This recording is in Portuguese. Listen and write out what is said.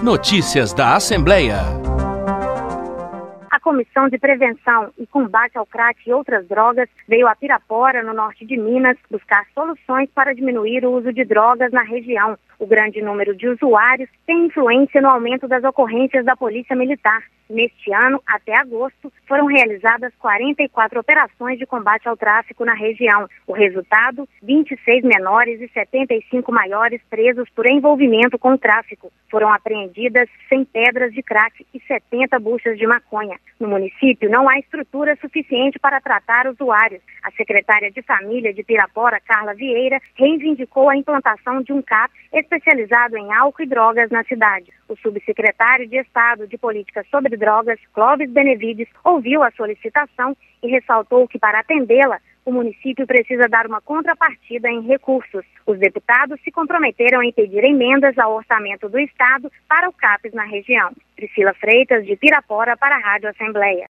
Notícias da Assembleia. A Comissão de Prevenção e Combate ao Crack e outras drogas veio a Pirapora, no norte de Minas, buscar soluções para diminuir o uso de drogas na região. O grande número de usuários tem influência no aumento das ocorrências da Polícia Militar. Neste ano, até agosto, foram realizadas 44 operações de combate ao tráfico na região. O resultado, 26 menores e 75 maiores presos por envolvimento com o tráfico. Foram apreendidas 100 pedras de crack e 70 buchas de maconha. No município, não há estrutura suficiente para tratar usuários. A secretária de Família de Pirapora, Carla Vieira, reivindicou a implantação de um CAP especializado em álcool e drogas na cidade. O subsecretário de Estado de Política sobre Drogas, Clóvis Benevides, ouviu a solicitação e ressaltou que, para atendê-la, o município precisa dar uma contrapartida em recursos. Os deputados se comprometeram em pedir emendas ao orçamento do Estado para o CAPES na região. Priscila Freitas, de Pirapora, para a Rádio Assembleia.